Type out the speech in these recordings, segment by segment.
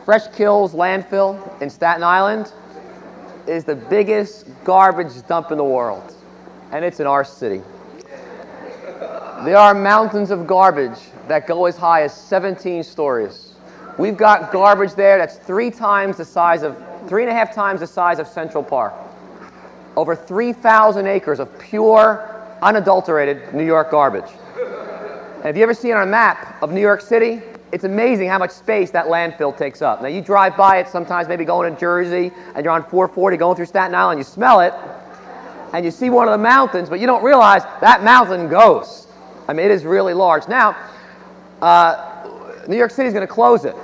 Fresh Kills landfill in Staten Island is the biggest garbage dump in the world, and it's in our city. There are mountains of garbage that go as high as 17 stories. We've got garbage there that's 3.5 times the size of Central Park. Over 3,000 acres of pure, unadulterated New York garbage. And if you ever see on a map of New York City, it's amazing how much space that landfill takes up. Now, you drive by it sometimes, maybe going to Jersey, and you're on 440 going through Staten Island, you smell it, and you see one of the mountains, but you don't realize that mountain goes. I mean, it is really large. Now, New York City is going to close it.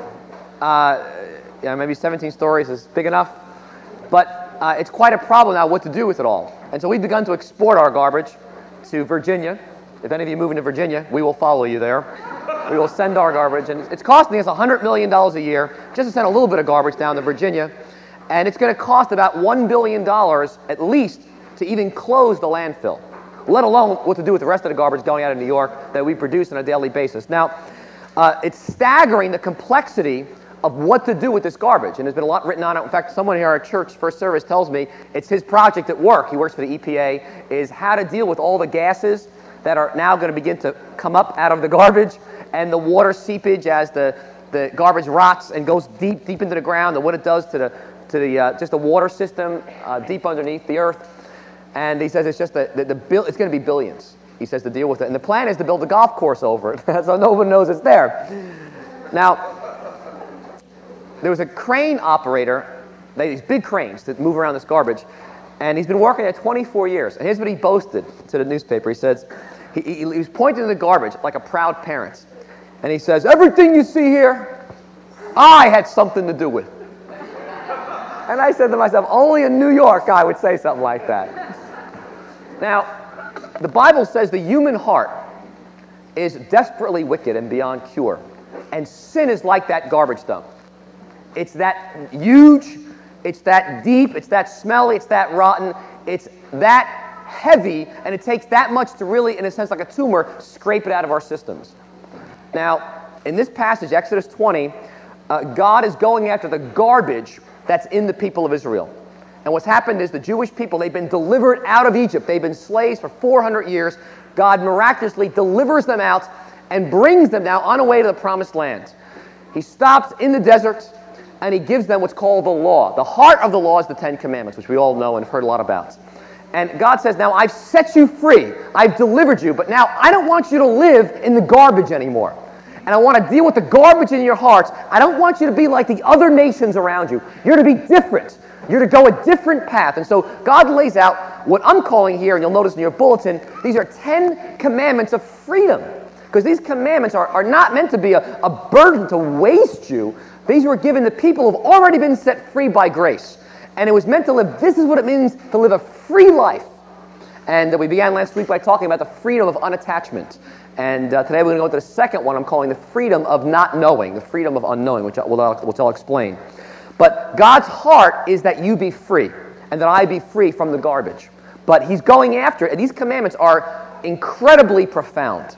Maybe 17 stories is big enough, but it's quite a problem now what to do with it all. And so we've begun to export our garbage to Virginia. If any of you move into Virginia, we will follow you there. We will send our garbage, and it's costing us $100 million a year just to send a little bit of garbage down to Virginia, and it's going to cost about $1 billion at least to even close the landfill, let alone what to do with the rest of the garbage going out of New York that we produce on a daily basis. Now, it's staggering the complexity of what to do with this garbage, and there's been a lot written on it. In fact, someone here at church first service tells me it's his project at work. He works for the EPA, is how to deal with all the gases that are now going to begin to come up out of the garbage, and the water seepage as the garbage rots and goes deep into the ground, and what it does to the just the water system deep underneath the earth. And he says it's just it's going to be billions. He says to deal with it, and the plan is to build a golf course over it, so no one knows it's there. Now, there was a crane operator. They had these big cranes that move around this garbage, and he's been working there 24 years. And here's what he boasted to the newspaper. He says he was pointing to the garbage like a proud parent. And he says, everything you see here, I had something to do with. And I said to myself, only a New York guy would say something like that. Now, the Bible says the human heart is desperately wicked and beyond cure. And sin is like that garbage dump. It's that huge, it's that deep, it's that smelly, it's that rotten, it's that heavy, and it takes that much to really, in a sense like a tumor, scrape it out of our systems. Now, in this passage, Exodus 20, God is going after the garbage that's in the people of Israel. And what's happened is the Jewish people, they've been delivered out of Egypt. They've been slaves for 400 years. God miraculously delivers them out and brings them now on a way to the promised land. He stops in the desert, and he gives them what's called the law. The heart of the law is the Ten Commandments, which we all know and have heard a lot about. And God says, now I've set you free. I've delivered you, but now I don't want you to live in the garbage anymore. And I want to deal with the garbage in your hearts. I don't want you to be like the other nations around you. You're to be different. You're to go a different path. And so God lays out what I'm calling here, and you'll notice in your bulletin, these are 10 commandments of freedom. Because these commandments are not meant to be a burden to waste you. These were given to people who have already been set free by grace. And it was meant to live, this is what it means to live a free life. And we began last week by talking about the freedom of unattachment. And today we're going to go to the second one I'm calling the freedom of not knowing, the freedom of unknowing, which I'll explain. But God's heart is that you be free, and that I be free from the garbage. But he's going after it, and these commandments are incredibly profound.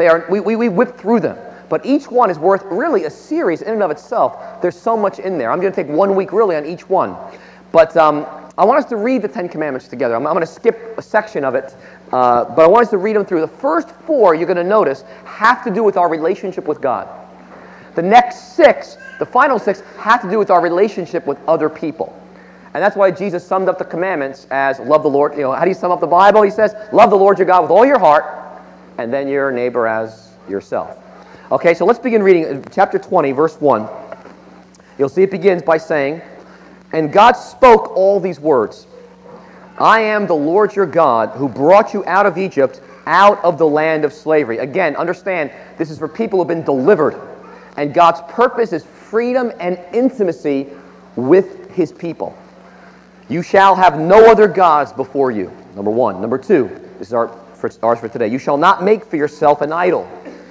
We whip through them. But each one is worth really a series in and of itself. There's so much in there. I'm going to take 1 week really on each one. But I want us to read the Ten Commandments together. I'm going to skip a section of it, but I want us to read them through. The first 4, you're going to notice, have to do with our relationship with God. The next 6, the final 6, have to do with our relationship with other people. And that's why Jesus summed up the commandments as love the Lord. You know, how do you sum up the Bible? He says, love the Lord your God with all your heart, and then your neighbor as yourself. Okay, so let's begin reading chapter 20, verse 1. You'll see it begins by saying, and God spoke all these words. I am the Lord your God who brought you out of Egypt, out of the land of slavery. Again, understand, this is for people who have been delivered. And God's purpose is freedom and intimacy with his people. You shall have no other gods before you. Number 1. Number 2, this is ours for today. You shall not make for yourself an idol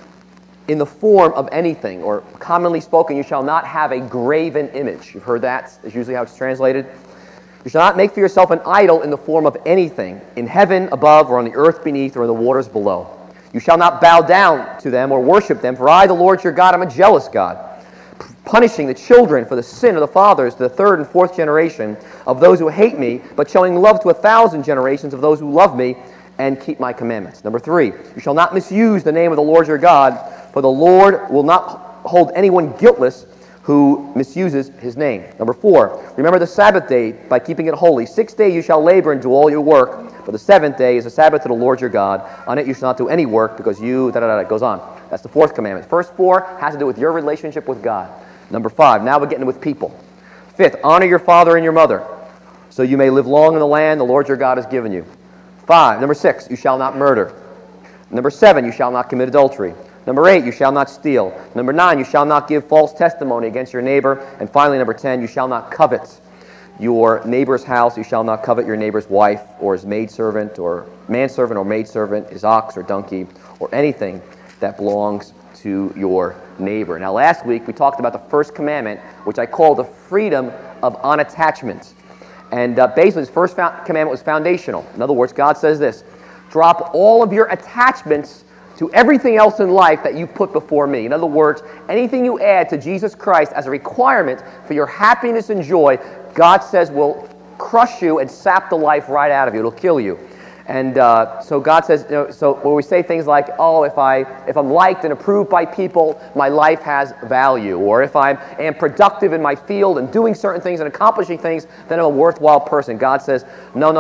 in the form of anything, or commonly spoken, you shall not have a graven image. You've heard that. That's usually how it's translated. You shall not make for yourself an idol in the form of anything, in heaven above, or on the earth beneath, or in the waters below. You shall not bow down to them or worship them, for I, the Lord your God, am a jealous God, punishing the children for the sin of the fathers to the third and fourth generation of those who hate me, but showing love to 1,000 generations of those who love me and keep my commandments. Number 3, you shall not misuse the name of the Lord your God, for the Lord will not hold anyone guiltless who misuses his name. Number 4, remember the Sabbath day by keeping it holy. 6 days you shall labor and do all your work, but the seventh day is a Sabbath to the Lord your God. On it you shall not do any work, because you, it goes on. That's the fourth commandment. First 4 has to do with your relationship with God. Number 5, now we're getting with people. 5th, honor your father and your mother, so you may live long in the land the Lord your God has given you. 5, number 6, you shall not murder. Number 7, you shall not commit adultery. Number 8, you shall not steal. Number 9, you shall not give false testimony against your neighbor. And finally, number 10, you shall not covet your neighbor's house. You shall not covet your neighbor's wife or his maidservant or manservant or maidservant, his ox or donkey, or anything that belongs to your neighbor. Now, last week we talked about the first commandment, which I called the freedom of unattachment. And basically, this first commandment was foundational. In other words, God says this: drop all of your attachments to everything else in life that you put before me. In other words, anything you add to Jesus Christ as a requirement for your happiness and joy, God says will crush you and sap the life right out of you. It'll kill you. And so God says, so when we say things like, oh, if I'm liked and approved by people, my life has value. Or if I am productive in my field and doing certain things and accomplishing things, then I'm a worthwhile person. God says, no.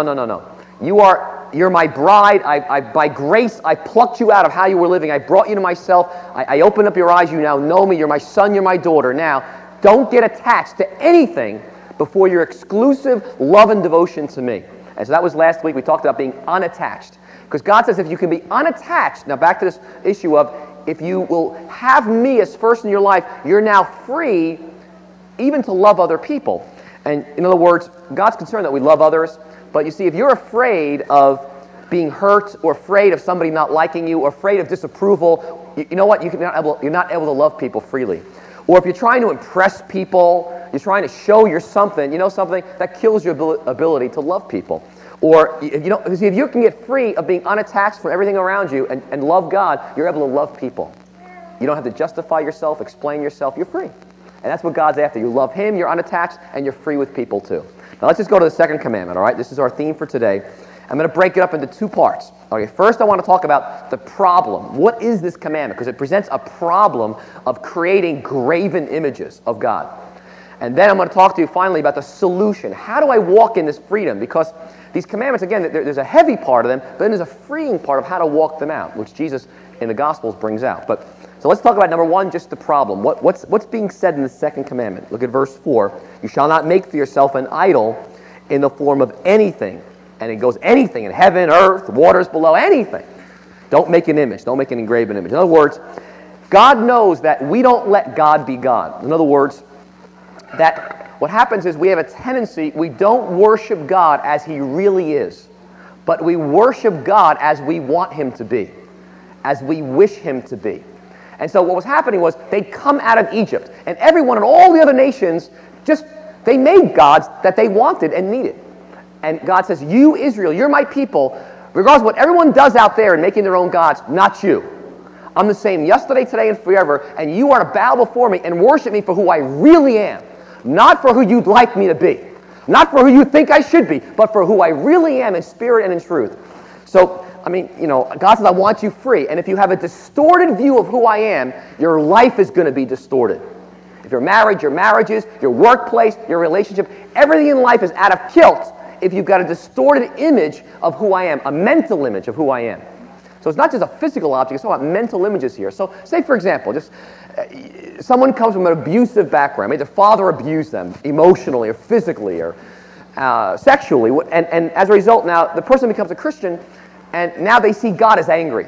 You're my bride. By grace, I plucked you out of how you were living. I brought you to myself. I opened up your eyes. You now know me. You're my son. You're my daughter. Now, don't get attached to anything before your exclusive love and devotion to me. And so that was last week. We talked about being unattached. Because God says if you can be unattached, now back to this issue of if you will have me as first in your life, you're now free even to love other people. And in other words, God's concerned that we love others. But you see, if you're afraid of being hurt or afraid of somebody not liking you or afraid of disapproval, you know what? You're not able to love people freely. Or if you're trying to impress people, you're trying to show you're something, something that kills your ability to love people. Or, if you can get free of being unattached from everything around you and love God, you're able to love people. You don't have to justify yourself, explain yourself, you're free. And that's what God's after. You love Him, you're unattached, and you're free with people too. Now let's just go to the second commandment, all right? This is our theme for today. I'm going to break it up into 2 parts. Okay, first I want to talk about the problem. What is this commandment? Because it presents a problem of creating graven images of God. And then I'm going to talk to you finally about the solution. How do I walk in this freedom? Because these commandments, again, there's a heavy part of them, but then there's a freeing part of how to walk them out, which Jesus in the Gospels brings out. So let's talk about number 1, just the problem. What's being said in the second commandment? Look at verse 4. You shall not make for yourself an idol in the form of anything. And it goes anything in heaven, earth, waters below, anything. Don't make an image. Don't make an engraven image. In other words, God knows that we don't let God be God. In other words, that what happens is we have a tendency, we don't worship God as He really is, but we worship God as we want Him to be, as we wish Him to be. And so what was happening was they'd come out of Egypt, and everyone in all the other nations, they made gods that they wanted and needed. And God says, you, Israel, you're my people, regardless of what everyone does out there in making their own gods, not you. I'm the same yesterday, today, and forever, and you are to bow before me and worship me for who I really am, not for who you'd like me to be, not for who you think I should be, but for who I really am in spirit and in truth. So, God says, I want you free. And if you have a distorted view of who I am, your life is going to be distorted. If you're married, your marriages, your workplace, your relationship, everything in life is out of kilt if you've got a distorted image of who I am, a mental image of who I am. So it's not just a physical object, it's all about mental images here. So say, for example, someone comes from an abusive background. Maybe their father abused them emotionally or physically or sexually. And as a result, now the person becomes a Christian, and now they see God as angry.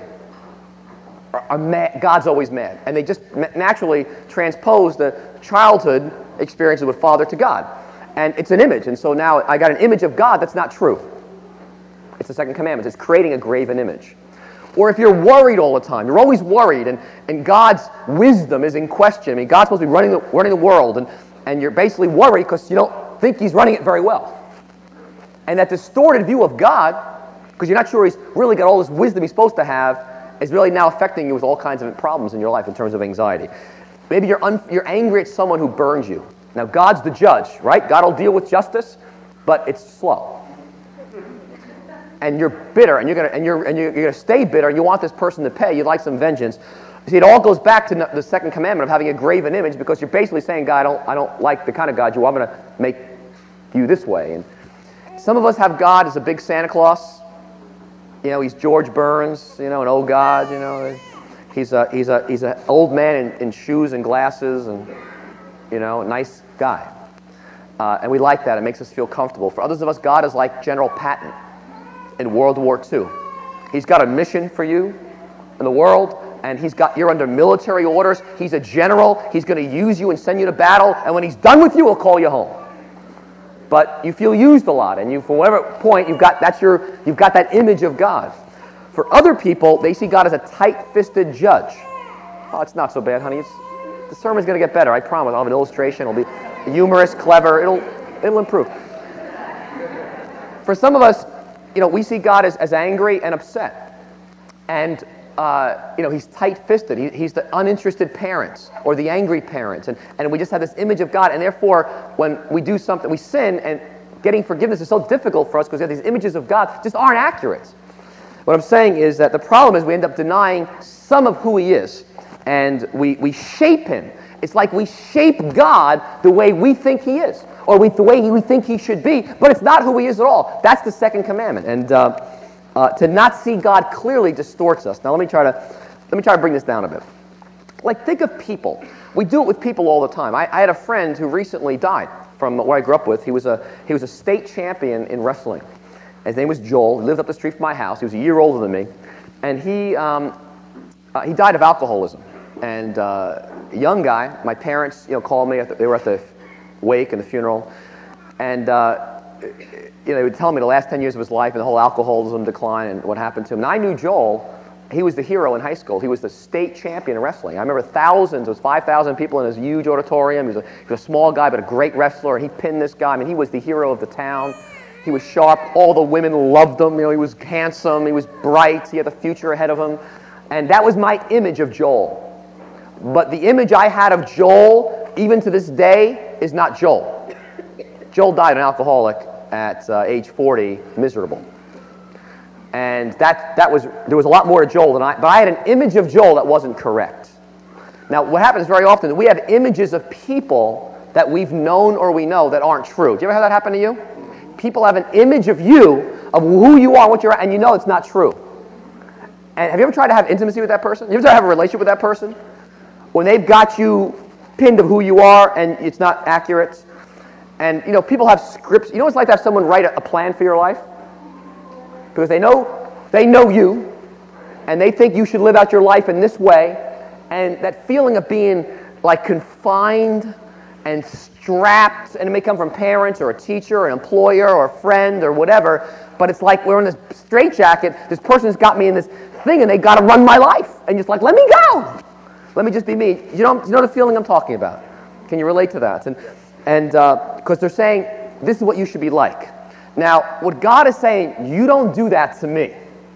God's always mad. And they just naturally transpose the childhood experiences with father to God. And it's an image. And so now I got an image of God that's not true. It's the second commandment. It's creating a graven image. Or if you're worried all the time, you're always worried, and God's wisdom is in question. God's supposed to be running the world, and you're basically worried because you don't think He's running it very well. And that distorted view of God, because you're not sure He's really got all this wisdom He's supposed to have, is really now affecting you with all kinds of problems in your life in terms of anxiety. Maybe you're angry at someone who burns you. Now, God's the judge, right? God will deal with justice, but it's slow. And you're bitter, and you're gonna stay bitter, and you want this person to pay. You'd like some vengeance. See, it all goes back to the second commandment of having a graven image, because you're basically saying, God, I don't like the kind of God you are. I'm going to make you this way. And some of us have God as a big Santa Claus. He's George Burns, an old God, He's an old man in shoes and glasses, and, a nice guy. And we like that. It makes us feel comfortable. For others of us, God is like General Patton in World War II. He's got a mission for you in the world, and you're under military orders. He's a general. He's going to use you and send you to battle, and when he's done with you, he'll call you home. But you feel used a lot, and from whatever point you've got that image of God. For other people, they see God as a tight-fisted judge. Oh, it's not so bad, honey. The sermon's going to get better. I promise. I'll have an illustration. It'll be humorous, clever. It'll improve. For some of us, we see God as angry and upset, and he's tight-fisted. He's the uninterested parent or the angry parent, and we just have this image of God, and therefore, when we do something, we sin, and getting forgiveness is so difficult for us because we have these images of God just aren't accurate. What I'm saying is that the problem is we end up denying some of who he is, and we shape him. It's like we shape God the way we think he is, or the way we think he should be, but it's not who he is at all. That's the second commandment, and to not see God clearly distorts us. Now let me try to bring this down a bit. Like, think of people. We do it with people all the time. I had a friend who recently died from where I grew up with. He was a state champion in wrestling. His name was Joel. He lived up the street from my house. He was a year older than me, and he died of alcoholism. And a young guy. My parents, called me. They were at the wake and the funeral, and they would tell me the last 10 years of his life and the whole alcoholism decline and what happened to him. And I knew Joel. He was the hero in high school. He was the state champion in wrestling. I remember thousands. It was 5,000 people in his huge auditorium. He was a small guy, but a great wrestler, and he pinned this guy. I mean, he was the hero of the town. He was sharp. All the women loved him. He was handsome. He was bright. He had the future ahead of him. And that was my image of Joel. But the image I had of Joel, even to this day, is not Joel. Joel died an alcoholic at age 40, miserable. And there was a lot more to Joel than but I had an image of Joel that wasn't correct. Now, what happens very often is we have images of people that we've known or we know that aren't true. Do you ever have that happen to you? People have an image of you, of who you are, what you're at, and you know it's not true. And have you ever tried to have intimacy with that person? You ever tried to have a relationship with that person? When they've got you pinned of who you are and it's not accurate. And, people have scripts. You know what it's like to have someone write a plan for your life? Because they know you, and they think you should live out your life in this way. And that feeling of being, like, confined and strapped, and it may come from parents or a teacher or an employer or a friend or whatever, but it's like we're in this straitjacket. This person's got me in this thing, and they got to run my life. And you're just like, let me go. Let me just be me. You know the feeling I'm talking about? Can you relate to that? And because they're saying, this is what you should be like. Now, what God is saying, you don't do that to me.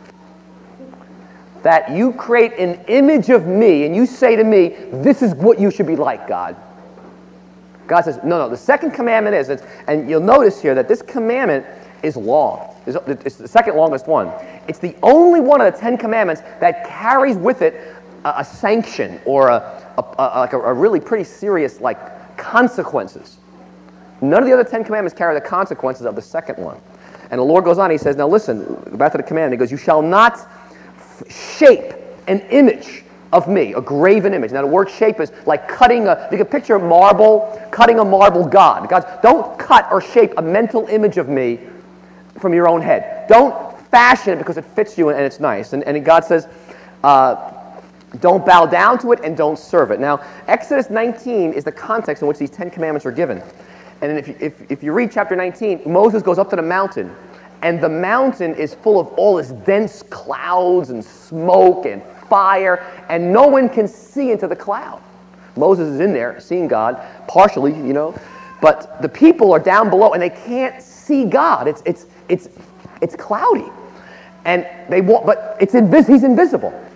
That you create an image of me, and you say to me, this is what you should be like, God. God says, no, the second commandment is, and you'll notice here that this commandment is long. It's the second longest one. It's the only one of the 10 commandments that carries with it a sanction or a really pretty serious, like, consequences. None of the other 10 commandments carry the consequences of the second one. And the Lord goes on, he says, now listen, back to the command, he goes, you shall not shape an image of me, a graven image. Now the word shape is like you can picture marble, cutting a marble god. God, don't cut or shape a mental image of me from your own head. Don't fashion it because it fits you and it's nice. And God says, don't bow down to it and don't serve it. Now, Exodus 19 is the context in which these 10 commandments are given. And if you read chapter 19, Moses goes up to the mountain, and the mountain is full of all this dense clouds and smoke and fire, and no one can see into the cloud. Moses is in there seeing God, partially, but the people are down below and they can't see God. It's cloudy, and but he's invisible.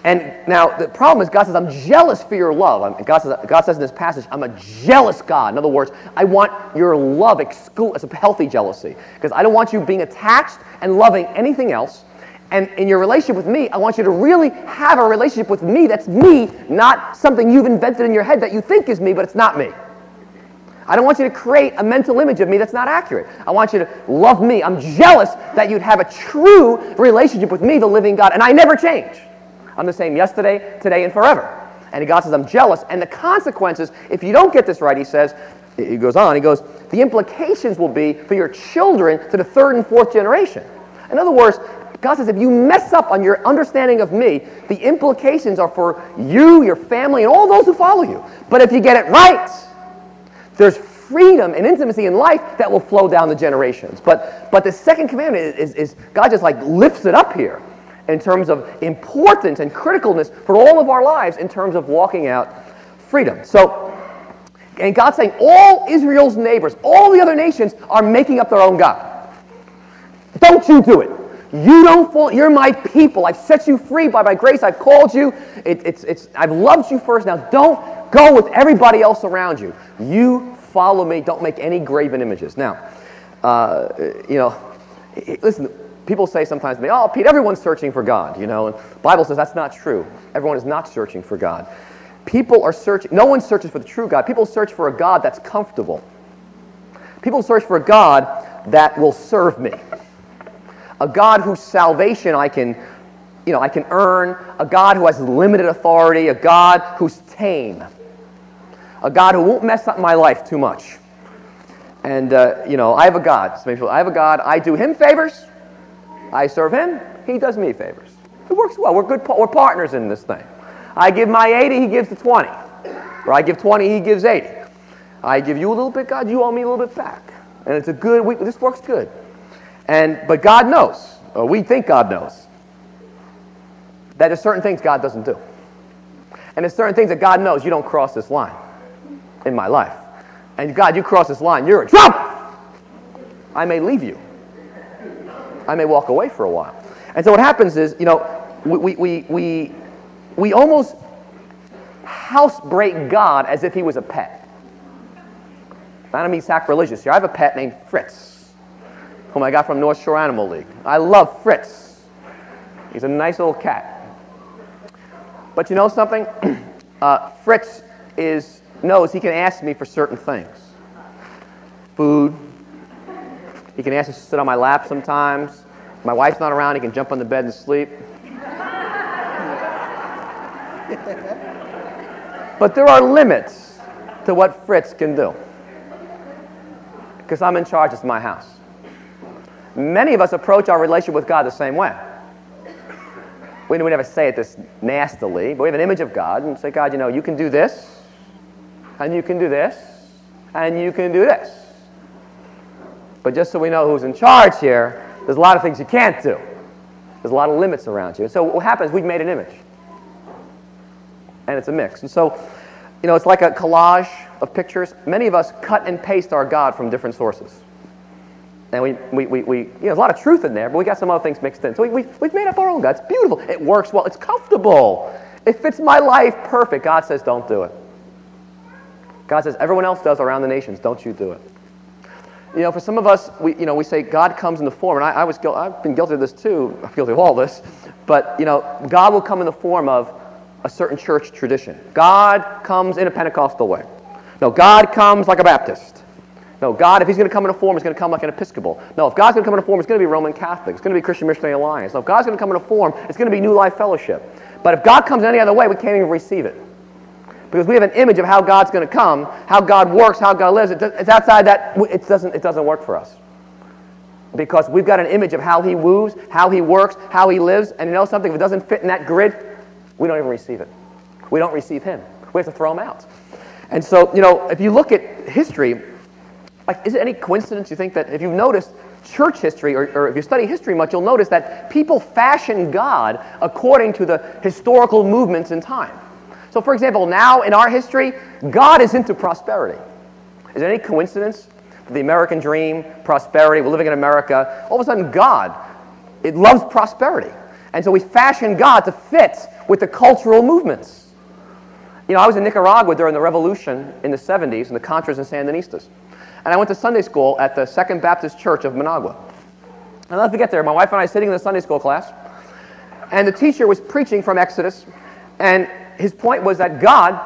And now the problem is God says, I'm jealous for your love. God says in this passage, I'm a jealous God. In other words, I want your love as a healthy jealousy. Because I don't want you being attached and loving anything else. And in your relationship with me, I want you to really have a relationship with me that's me, not something you've invented in your head that you think is me, but it's not me. I don't want you to create a mental image of me that's not accurate. I want you to love me. I'm jealous that you'd have a true relationship with me, the living God. And I never change. I'm the same yesterday, today, and forever. And God says, I'm jealous. And the consequences, if you don't get this right, he goes on, the implications will be for your children to the third and fourth generation. In other words, God says, if you mess up on your understanding of me, the implications are for you, your family, and all those who follow you. But if you get it right, there's freedom and intimacy in life that will flow down the generations. But the second commandment is God just like lifts it up here in terms of importance and criticalness for all of our lives in terms of walking out freedom. So, and God's saying all Israel's neighbors, all the other nations are making up their own God. Don't you do it. You don't fall. You're my people. I've set you free by my grace. I've called you. I've loved you first. Now don't go with everybody else around you. You follow me. Don't make any graven images. Now, listen. People say sometimes to me, "Oh, Pete, everyone's searching for God." And the Bible says that's not true. Everyone is not searching for God. People are searching. No one searches for the true God. People search for a God that's comfortable. People search for a God that will serve me. A God whose salvation I can earn. A God who has limited authority. A God who's tame. A God who won't mess up my life too much. And I have a God. I have a God. I do him favors. I serve him. He does me favors. It works well. We're partners in this thing. I give my 80. He gives the 20. Or I give 20. He gives 80. I give you a little bit, God. You owe me a little bit back. And it's a good. This works good. But God knows, or we think God knows, that there's certain things God doesn't do. And there's certain things that God knows you don't cross this line in my life. And God, you cross this line, you're in trouble. I may leave you. I may walk away for a while. And so what happens is, we almost housebreak God as if he was a pet. I don't mean sacrilegious here. I have a pet named Fritz, whom I got from North Shore Animal League. I love Fritz. He's a nice little cat. But you know something? Fritz knows he can ask me for certain things. Food. He can ask me to sit on my lap sometimes. If my wife's not around, he can jump on the bed and sleep. But there are limits to what Fritz can do. Because I'm in charge, it's my house. Many of us approach our relationship with God the same way. We never say it this nastily, but we have an image of God and say, God, you can do this, and you can do this, and you can do this. But just so we know who's in charge here, there's a lot of things you can't do. There's a lot of limits around you. And so what happens, we've made an image. And it's a mix. And so, it's like a collage of pictures. Many of us cut and paste our God from different sources. And there's a lot of truth in there, but we got some other things mixed in. So we've made up our own God. It's beautiful. It works well. It's comfortable. It fits my life perfect. God says, don't do it. God says, everyone else does around the nations. Don't you do it. For some of us, we say God comes in the form, and I've been guilty of this too. I'm guilty of all this. But, God will come in the form of a certain church tradition. God comes in a Pentecostal way. No, God comes like a Baptist. No, God, if he's going to come in a form, he's going to come like an Episcopal. No, if God's going to come in a form, it's going to be Roman Catholic. It's going to be Christian Missionary Alliance. No, if God's going to come in a form, it's going to be New Life Fellowship. But if God comes any other way, we can't even receive it. Because we have an image of how God's going to come, how God works, how God lives. It's outside that. It doesn't work for us. Because we've got an image of how he woos, how he works, how he lives. And you know something? If it doesn't fit in that grid, we don't even receive it. We don't receive him. We have to throw him out. And so, if you look at history, is it any coincidence you think that if you've noticed church history, or if you study history much, you'll notice that people fashion God according to the historical movements in time. So, for example, now in our history, God is into prosperity. Is it any coincidence? The American dream, prosperity, we're living in America. All of a sudden, God, it loves prosperity. And so we fashion God to fit with the cultural movements. I was in Nicaragua during the revolution in the 70s, and the Contras and Sandinistas. And I went to Sunday school at the Second Baptist Church of Managua. I'll never forget there, my wife and I sitting in the Sunday school class, and the teacher was preaching from Exodus, and his point was that God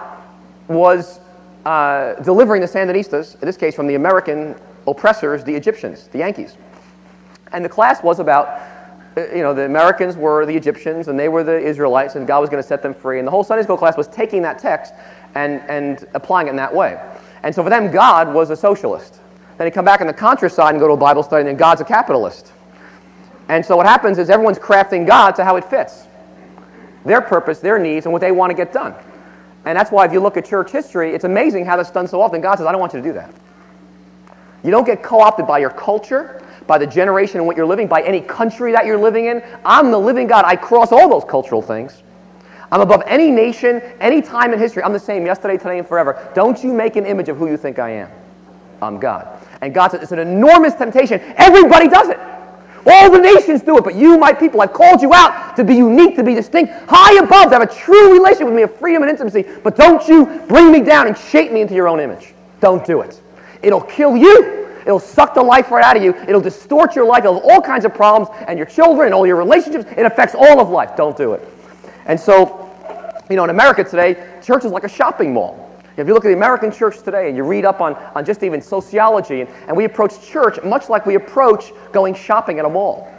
was delivering the Sandinistas, in this case from the American oppressors, the Egyptians, the Yankees. And the class was about, the Americans were the Egyptians and they were the Israelites, and God was going to set them free. And the whole Sunday school class was taking that text and applying it in that way. And so for them, God was a socialist. Then he'd come back on the Contra side and go to a Bible study, and then God's a capitalist. And so what happens is everyone's crafting God to how it fits. Their purpose, their needs, and what they want to get done. And that's why if you look at church history, it's amazing how that's done so often. God says, I don't want you to do that. You don't get co-opted by your culture, by the generation in what you're living, by any country that you're living in. I'm the living God. I cross all those cultural things. I'm above any nation, any time in history. I'm the same yesterday, today, and forever. Don't you make an image of who you think I am. I'm God. And God says it's an enormous temptation. Everybody does it. All the nations do it, but you, my people, I've called you out to be unique, to be distinct, high above, to have a true relationship with me of freedom and intimacy. But don't you bring me down and shape me into your own image. Don't do it. It'll kill you. It'll suck the life right out of you. It'll distort your life. It'll have all kinds of problems, and your children and all your relationships. It affects all of life. Don't do it. And so, in America today, church is like a shopping mall. If you look at the American church today and you read up on just even sociology, and we approach church much like we approach going shopping at a mall.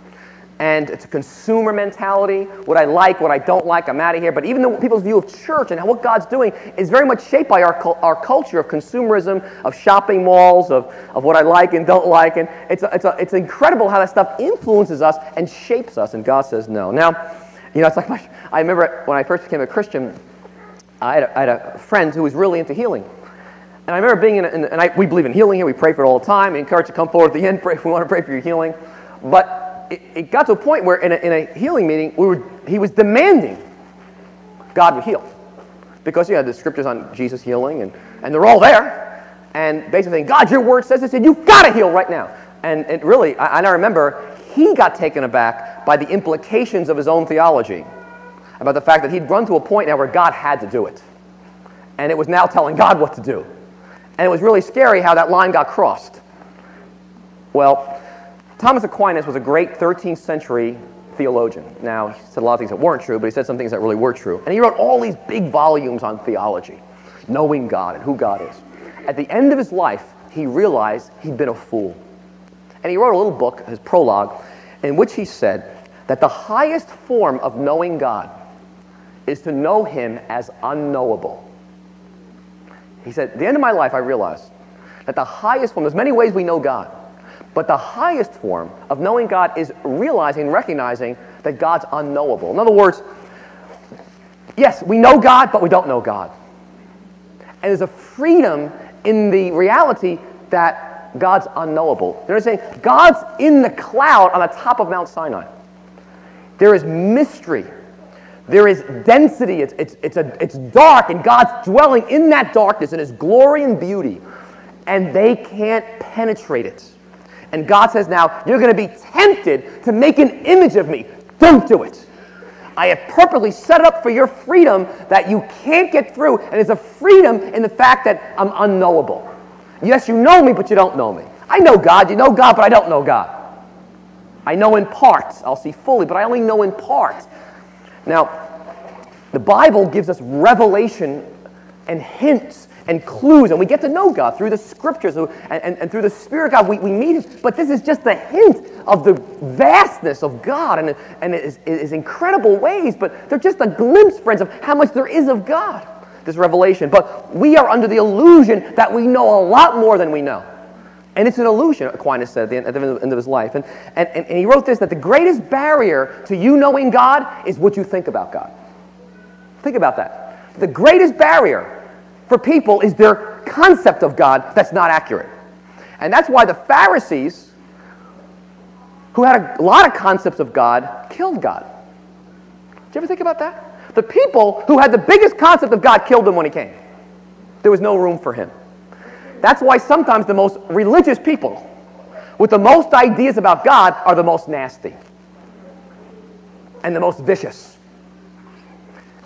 And it's a consumer mentality. What I like, what I don't like, I'm out of here. But even though people's view of church and what God's doing is very much shaped by our culture of consumerism, of shopping malls, of what I like and don't like. And it's incredible how that stuff influences us and shapes us. And God says no. Now, it's like I remember when I first became a Christian, I had a friend who was really into healing. And I remember being we believe in healing here. We pray for it all the time. We encourage you to come forward at the end. We want to pray for your healing. But it got to a point where in a healing meeting, he was demanding God would heal. Because the scriptures on Jesus healing, and they're all there. And basically saying, God, your word says this, and you've got to heal right now. And it really, I remember, he got taken aback by the implications of his own theology. About the fact that he'd run to a point now where God had to do it. And it was now telling God what to do. And it was really scary how that line got crossed. Well, Thomas Aquinas was a great 13th century theologian. Now, he said a lot of things that weren't true, but he said some things that really were true. And he wrote all these big volumes on theology, knowing God and who God is. At the end of his life, he realized he'd been a fool. And he wrote a little book, his prologue, in which he said that the highest form of knowing God is to know him as unknowable. He said, at the end of my life, I realized that the highest form, there's many ways we know God, but the highest form of knowing God is realizing, recognizing that God's unknowable. In other words, yes, we know God, but we don't know God. And there's a freedom in the reality that God's unknowable. You know what I'm saying? God's in the cloud on the top of Mount Sinai. There is mystery. There is density. It's dark, and God's dwelling in that darkness in his glory and beauty. And they can't penetrate it. And God says, now, you're going to be tempted to make an image of me. Don't do it. I have purposely set it up for your freedom that you can't get through. And there's a freedom in the fact that I'm unknowable. Yes, you know me, but you don't know me. I know God. You know God, but I don't know God. I know in part. I'll see fully, but I only know in part. Now, the Bible gives us revelation and hints and clues, and we get to know God through the Scriptures and through the Spirit of God. We meet him, but this is just a hint of the vastness of God and his incredible ways, but they're just a glimpse, friends, of how much there is of God, this revelation. But we are under the illusion that we know a lot more than we know. And it's an illusion, Aquinas said at the end of his life. And he wrote this, that the greatest barrier to you knowing God is what you think about God. Think about that. The greatest barrier for people is their concept of God that's not accurate. And that's why the Pharisees, who had a lot of concepts of God, killed God. Did you ever think about that? The people who had the biggest concept of God killed him when he came. There was no room for him. That's why sometimes the most religious people with the most ideas about God are the most nasty and the most vicious.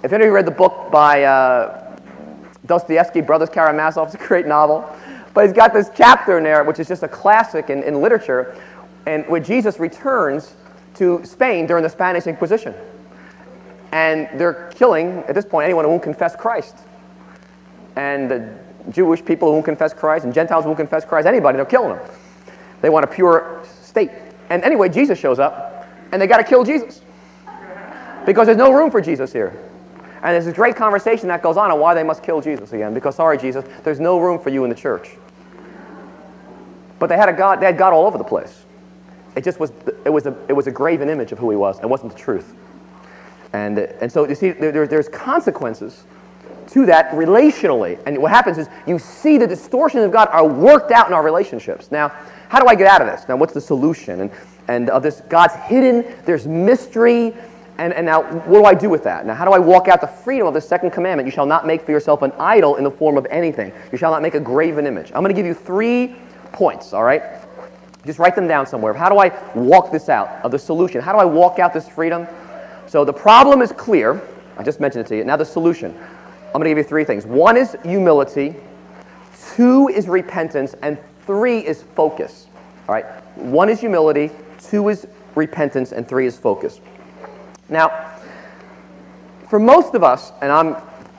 If any of you read the book by Dostoevsky, Brothers Karamazov, it's a great novel. But he's got this chapter in there, which is just a classic in literature, and where Jesus returns to Spain during the Spanish Inquisition. And they're killing, at this point, anyone who won't confess Christ. And the Jewish people who won't confess Christ, and Gentiles who won't confess Christ, anybody, they're killing them. They want a pure state. And anyway, Jesus shows up, and they got to kill Jesus. Because there's no room for Jesus here. And there's this great conversation that goes on why they must kill Jesus again. Because, sorry, Jesus, there's no room for you in the church. But they had God all over the place. It just was, it was a graven image of who he was. It wasn't the truth. And so, you see, there's consequences to that relationally. And what happens is you see the distortions of God are worked out in our relationships. Now, how do I get out of this? Now, what's the solution? And of this, God's hidden, there's mystery. And now, what do I do with that? Now, how do I walk out the freedom of the second commandment? You shall not make for yourself an idol in the form of anything. You shall not make a graven image. I'm going to give you 3 points, all right? Just write them down somewhere. How do I walk this out of the solution? How do I walk out this freedom? So the problem is clear. I just mentioned it to you. Now the solution. I'm going to give you 3 things. 1 is humility. 2 is repentance. And 3 is focus. All right? 1 is humility. 2 is repentance. And 3 is focus. Now, for most of us, and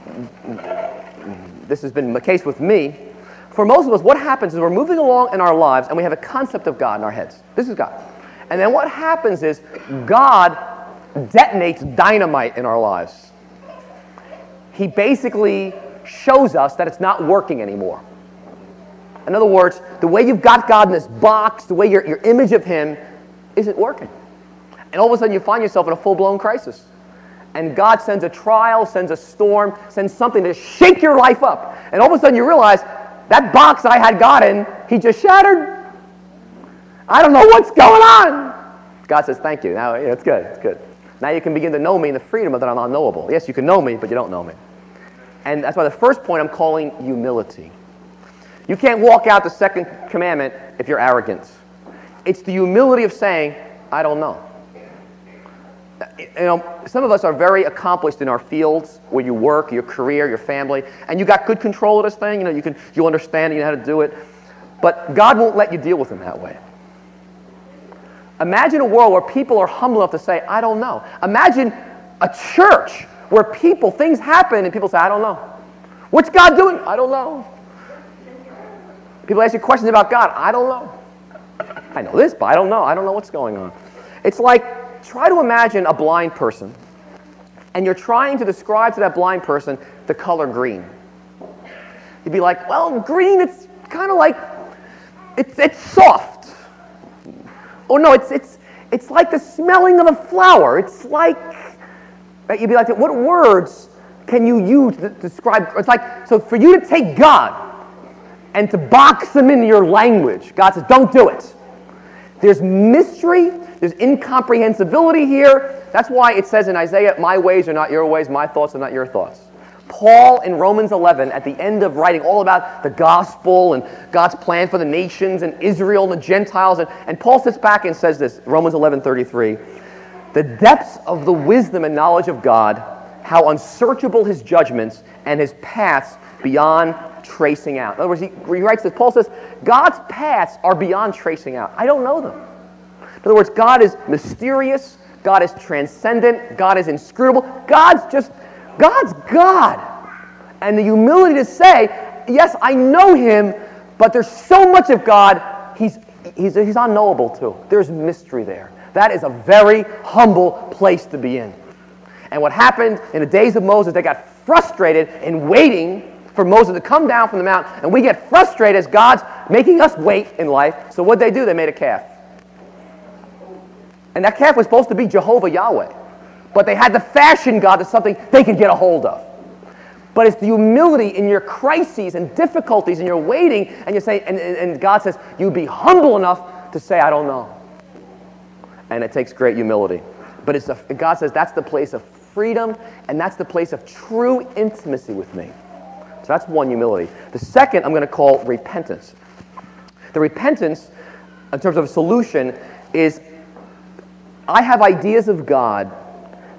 this has been the case with me, for most of us, what happens is we're moving along in our lives and we have a concept of God in our heads. This is God. And then what happens is God detonates dynamite in our lives. He basically shows us that it's not working anymore. In other words, the way you've got God in this box, the way your image of him isn't working. And all of a sudden you find yourself in a full-blown crisis. And God sends a trial, sends a storm, sends something to shake your life up. And all of a sudden you realize, that box that I had God in, he just shattered. I don't know what's going on. God says, thank you. Now, it's good. It's good. Now you can begin to know me in the freedom of that I'm unknowable. Yes, you can know me, but you don't know me. And that's why the first point I'm calling humility. You can't walk out the second commandment if you're arrogant. It's the humility of saying, I don't know. You know, some of us are very accomplished in our fields where you work, your career, your family, and you got good control of this thing. You know, you understand, you know how to do it. But God won't let you deal with him that way. Imagine a world where people are humble enough to say, I don't know. Imagine a church where things happen and people say, I don't know. What's God doing? I don't know. People ask you questions about God. I don't know. I know this, but I don't know. I don't know what's going on. It's like, try to imagine a blind person, and you're trying to describe to that blind person the color green. You'd be like, well, green, it's kind of like, it's soft. Oh no, it's like the smelling of a flower. It's like, you'd be like, what words can you use to describe? It's like, so for you to take God and to box him into your language, God says, don't do it. There's mystery, there's incomprehensibility here. That's why it says in Isaiah, my ways are not your ways, my thoughts are not your thoughts. Paul in Romans 11, at the end of writing all about the gospel and God's plan for the nations and Israel and the Gentiles, and Paul sits back and says this, Romans 11:33, the depths of the wisdom and knowledge of God, how unsearchable his judgments and his paths beyond tracing out. In other words, he writes this, Paul says, God's paths are beyond tracing out. I don't know them. In other words, God is mysterious, God is transcendent, God is inscrutable, God's God. And the humility to say, yes, I know him, but there's so much of God, he's unknowable too. There's mystery there. That is a very humble place to be in. And what happened in the days of Moses, they got frustrated in waiting for Moses to come down from the mountain, and we get frustrated as God's making us wait in life. So what did they do? They made a calf. And that calf was supposed to be Jehovah Yahweh. But they had to fashion God to something they could get a hold of. But it's the humility in your crises and difficulties and you're waiting and you say, and God says, you be humble enough to say, I don't know. And it takes great humility. But God says that's the place of freedom and that's the place of true intimacy with me. So that's one, humility. The second I'm going to call repentance. The repentance, in terms of a solution, is I have ideas of God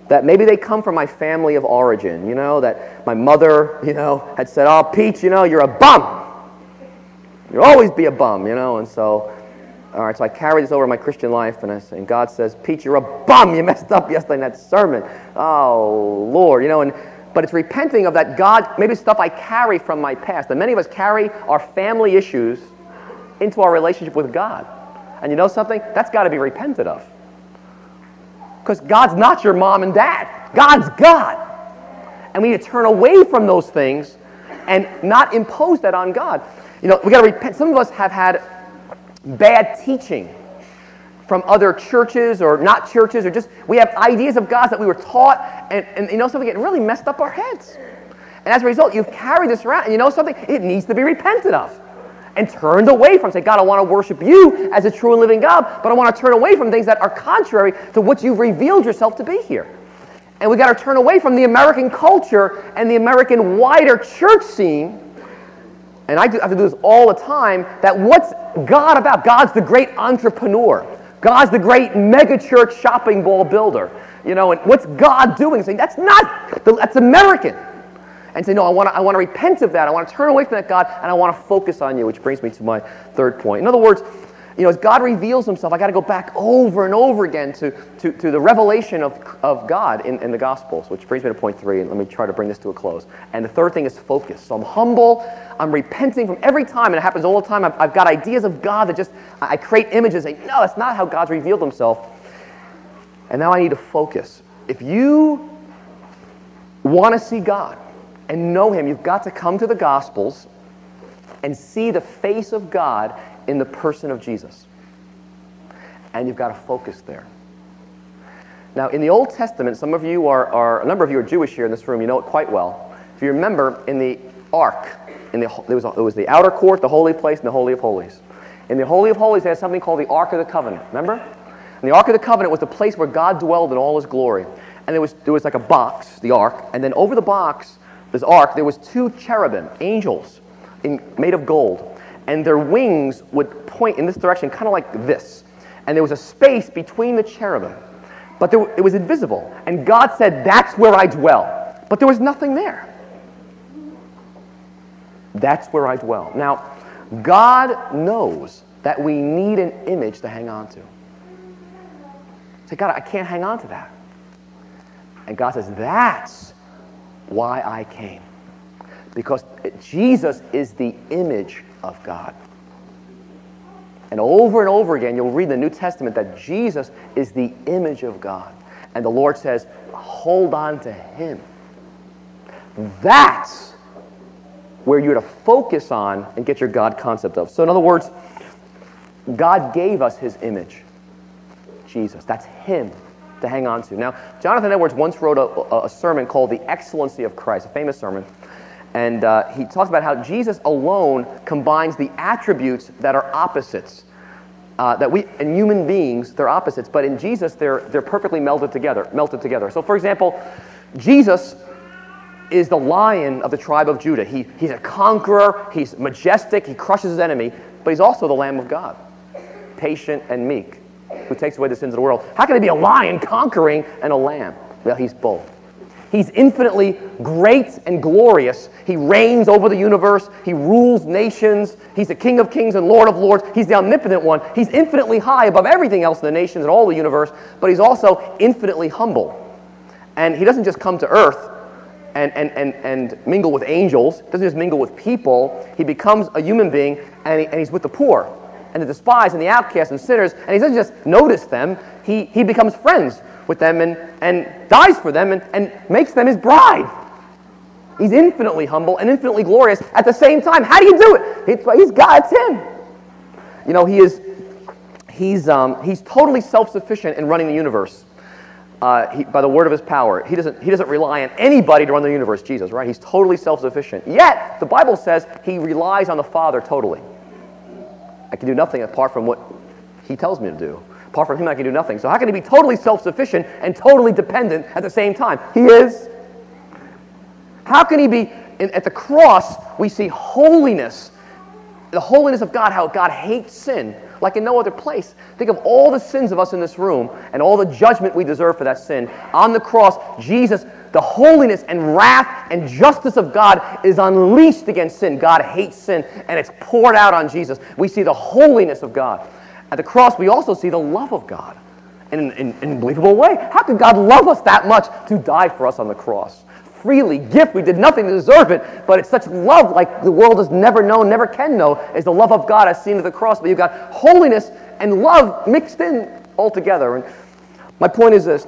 that maybe they come from my family of origin, that my mother, had said, oh, Pete, you're a bum. You'll always be a bum, and so, all right, so I carry this over my Christian life, and God says, Pete, you're a bum. You messed up yesterday in that sermon. Oh, Lord, but it's repenting of that God, maybe it's stuff I carry from my past. And many of us carry our family issues into our relationship with God. And you know something? That's got to be repented of. Because God's not your mom and dad. God's God. And we need to turn away from those things and not impose that on God. We got to repent. Some of us have had bad teaching from other churches or not churches, or just we have ideas of God that we were taught, and something, it really messed up our heads. And as a result, you've carried this around, and something, it needs to be repented of and turned away from. Say, God, I want to worship you as a true and living God, but I want to turn away from things that are contrary to what you've revealed yourself to be here. And we got to turn away from the American culture and the American wider church scene. And I have to do this all the time, that what's God about? God's the great entrepreneur. God's the great mega-church shopping mall builder. And what's God doing? Saying, that's American. And say, no, I want to repent of that. I want to turn away from that, God, and I want to focus on you, which brings me to my third point. In other words, as God reveals himself, I got to go back over and over again to the revelation of God in the Gospels, which brings me to point 3, and let me try to bring this to a close. And the third thing is focus. So I'm humble, I'm repenting from every time, and it happens all the time. I've got ideas of God that I create images, and say, no, that's not how God's revealed himself. And now I need to focus. If you want to see God and know him, you've got to come to the Gospels and see the face of God in the person of Jesus. And you've got to focus there. Now, in the Old Testament, a number of you are Jewish here in this room, you know it quite well. If you remember, in the Ark, it was the outer court, the holy place, and the Holy of Holies. In the Holy of Holies, they had something called the Ark of the Covenant, remember? And the Ark of the Covenant was the place where God dwelled in all his glory. And there was like a box, the Ark, and then over the box, this Ark, there was 2 cherubim, angels, made of gold. And their wings would point in this direction, kind of like this. And there was a space between the cherubim. But it was invisible. And God said, that's where I dwell. But there was nothing there. That's where I dwell. Now, God knows that we need an image to hang on to. Say, God, I can't hang on to that. And God says, that's why I came. Because Jesus is the image of God. And over again, you'll read in the New Testament that Jesus is the image of God. And the Lord says, hold on to him. That's where you're to focus on and get your God concept of. So in other words, God gave us his image, Jesus. That's him to hang on to. Now, Jonathan Edwards once wrote a sermon called The Excellency of Christ, a famous sermon. And he talks about how Jesus alone combines the attributes that are opposites. That we, in human beings, they're opposites, but in Jesus, they're perfectly melted together. So, for example, Jesus is the Lion of the tribe of Judah. He's a conqueror, he's majestic, he crushes his enemy, but he's also the Lamb of God, patient and meek, who takes away the sins of the world. How can he be a lion conquering and a lamb? Well, he's both. He's infinitely great and glorious. He reigns over the universe. He rules nations. He's the King of kings and Lord of lords. He's the omnipotent one. He's infinitely high above everything else in the nations and all the universe, but he's also infinitely humble. And he doesn't just come to earth and mingle with angels. He doesn't just mingle with people. He becomes a human being, and he's with the poor and the despised and the outcasts and sinners, and he doesn't just notice them. He becomes friends with them and dies for them and makes them his bride. He's infinitely humble and infinitely glorious at the same time. How do you do it? He's God. It's him. You know, he's totally self-sufficient in running the universe by the word of his power. He doesn't rely on anybody to run the universe, Jesus, right? He's totally self-sufficient. Yet, the Bible says he relies on the Father totally. I can do nothing apart from what he tells me to do. Apart from him, I can do nothing. So how can he be totally self-sufficient and totally dependent at the same time? He is. How can he be, at the cross, we see holiness, the holiness of God, how God hates sin. like in no other place. Think of all the sins of us in this room and all the judgment we deserve for that sin. On the cross, Jesus, the holiness and wrath and justice of God is unleashed against sin. God hates sin, and it's poured out on Jesus. We see the holiness of God. At the cross, we also see the love of God in an unbelievable way. How could God love us that much to die for us on the cross? Freely, gift, we did nothing to deserve it, but it's such love like the world has never known, never can know, is the love of God as seen at the cross. But you've got holiness and love mixed in all together. And my point is this,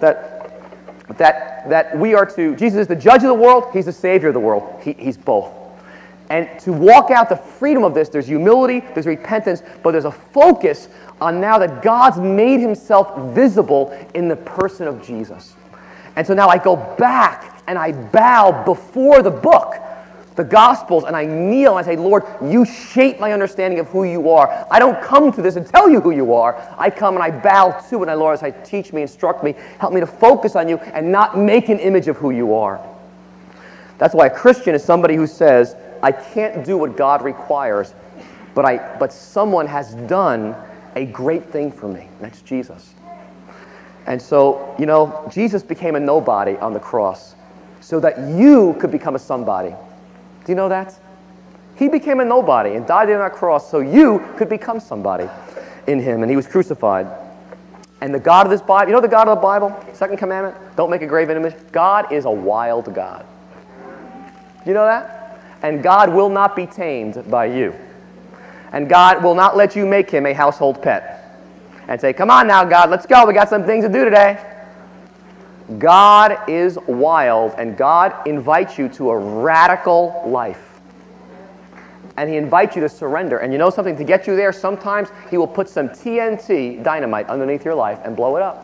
that we are to, Jesus is the judge of the world, he's the savior of the world. He's both. And to walk out the freedom of this, there's humility, there's repentance, but there's a focus on now that God's made himself visible in the person of Jesus. And so now I go back and I bow before the book, the Gospels, and I kneel and I say, Lord, you shape my understanding of who you are. I don't come to this and tell you who you are. I come and I bow to it, and Lord, as I teach me, instruct me, help me to focus on you and not make an image of who you are. That's why a Christian is somebody who says, I can't do what God requires, but someone has done a great thing for me. That's Jesus. And so, Jesus became a nobody on the cross so that you could become a somebody. Do you know that? He became a nobody and died on that cross so you could become somebody in him. And he was crucified. And the God of this Bible, the God of the Bible, second commandment, don't make a graven image. God is a wild God. Do you know that? And God will not be tamed by you. And God will not let you make him a household pet and say, come on now, God, let's go. We got some things to do today. God is wild, and God invites you to a radical life. And he invites you to surrender. And you know something? To get you there, sometimes he will put some TNT, dynamite, underneath your life and blow it up.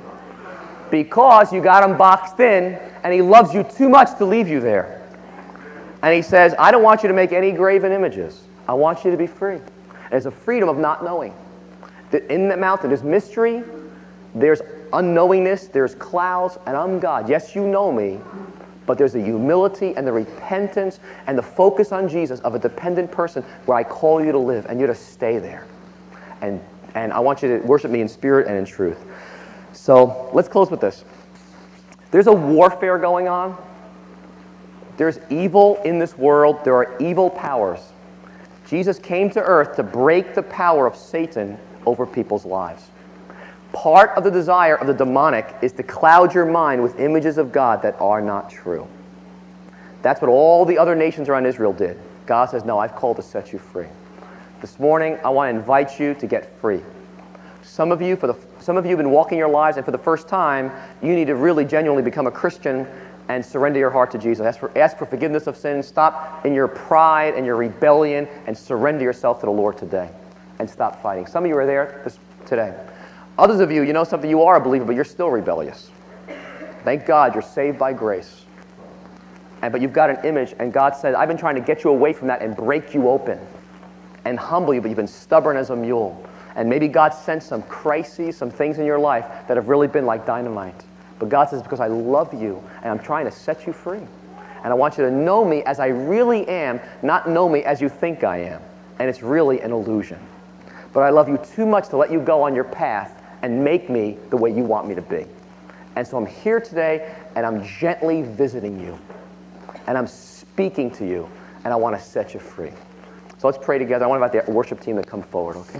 Because you got him boxed in, and he loves you too much to leave you there. And he says, I don't want you to make any graven images. I want you to be free. There's a freedom of not knowing. In the mountain, there's mystery, there's unknowingness, there's clouds, and I'm God. Yes, you know me, but there's the humility and the repentance and the focus on Jesus of a dependent person where I call you to live, and you're to stay there. And I want you to worship me in spirit and in truth. So let's close with this. There's a warfare going on. There's evil in this world. There are evil powers. Jesus came to earth to break the power of Satan over people's lives. Part of the desire of the demonic is to cloud your mind with images of God that are not true. That's what all the other nations around Israel did. God says, no, I've called to set you free. This morning, I want to invite you to get free. Some of you have been walking your lives, and for the first time, you need to really genuinely become a Christian and surrender your heart to Jesus. Ask for forgiveness of sins. Stop in your pride and your rebellion and surrender yourself to the Lord today. And stop fighting. Some of you are there today. Others of you, you know something, you are a believer, but you're still rebellious. Thank God you're saved by grace. But you've got an image, and God said, I've been trying to get you away from that and break you open and humble you, but you've been stubborn as a mule. And maybe God sent some crises, some things in your life that have really been like dynamite. But God says, because I love you, and I'm trying to set you free. And I want you to know me as I really am, not know me as you think I am. And it's really an illusion. But I love you too much to let you go on your path and make me the way you want me to be. And so I'm here today, and I'm gently visiting you. And I'm speaking to you, and I want to set you free. So let's pray together. I want to invite the worship team to come forward, okay?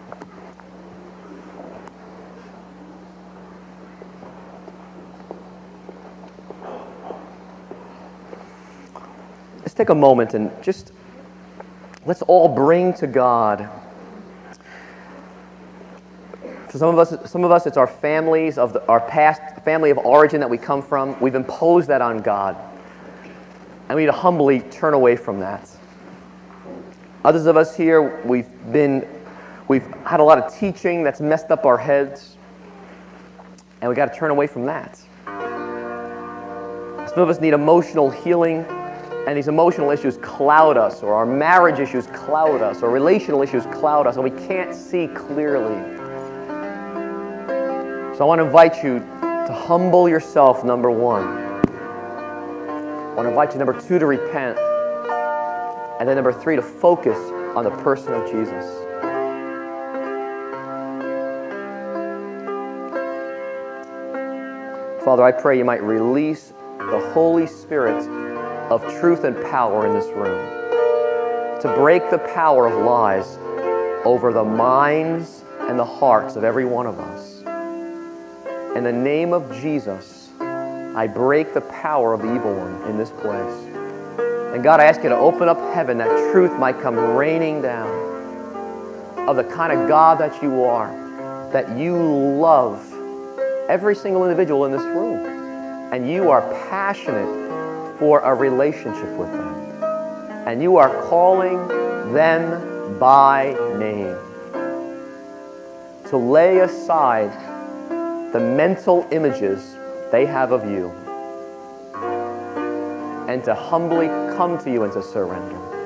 Let's take a moment and just let's all bring to God. For some of us, it's our families our past family of origin that we come from. We've imposed that on God, and we need to humbly turn away from that. Others of us here, we've had a lot of teaching that's messed up our heads, and we got to turn away from that. Some of us need emotional healing, and these emotional issues cloud us, or our marriage issues cloud us, or relational issues cloud us, and we can't see clearly. So I want to invite you to humble yourself, number one. I want to invite you, number two, to repent. And then number three, to focus on the person of Jesus. Father, I pray you might release the Holy Spirit of truth and power in this room to break the power of lies over the minds and the hearts of every one of us. In the name of Jesus, I break the power of the evil one in this place. And God, I ask you to open up heaven that truth might come raining down of the kind of God that you are, that you love every single individual in this room, and you are passionate for a relationship with them, and you are calling them by name to lay aside the mental images they have of you and to humbly come to you and to surrender.